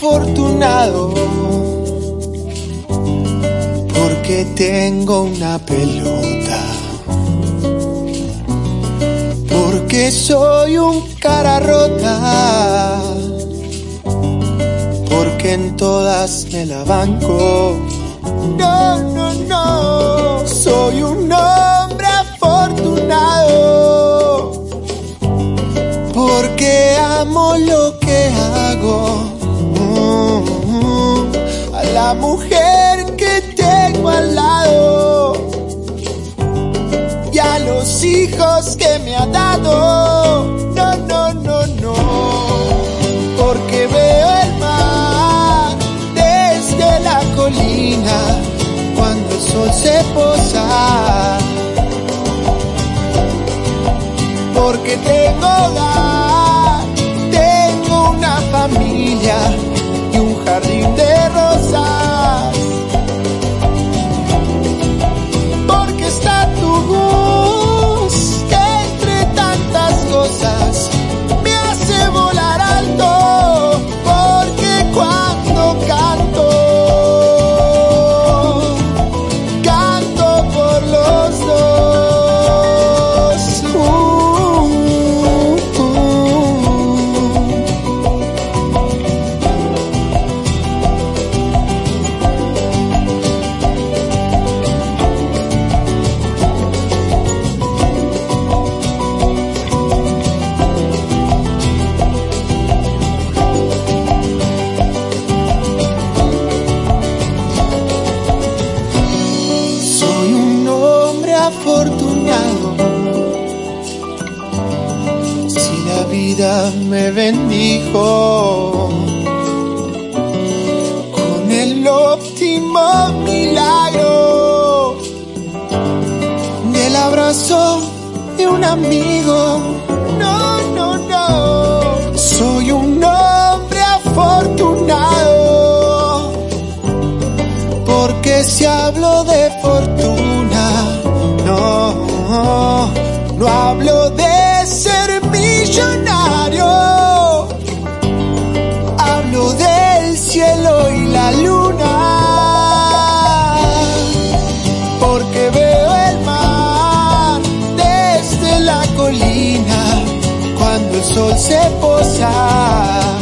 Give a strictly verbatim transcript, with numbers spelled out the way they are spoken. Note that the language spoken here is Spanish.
afortunado porque tengo una pelota, porque soy un cara rota, porque en todas me la banco. No, no, no, soy un hombre afortunado porque amo lo que hago. Mm, mm, a la mujer que tengo al lado y a los hijos que me ha dado. No, no, no, no, porque veo el mar desde la colina cuando el sol se posa, porque tengo hogar, tengo una familia y un jardín de rosas, porque está tu voz que entre tantas cosas me hace volar alto, porque cuando canto, canto por los dos. Uh, uh, uh. Soy un hombre afortunado, si la vida me bendijo con el óptimo milagro del abrazo de un amigo. No, no, no, soy un hombre afortunado porque si hablo de fortuna, no, no hablo de ser millonario, hablo del cielo y la luna, porque veo el mar desde la colina cuando el sol se posa.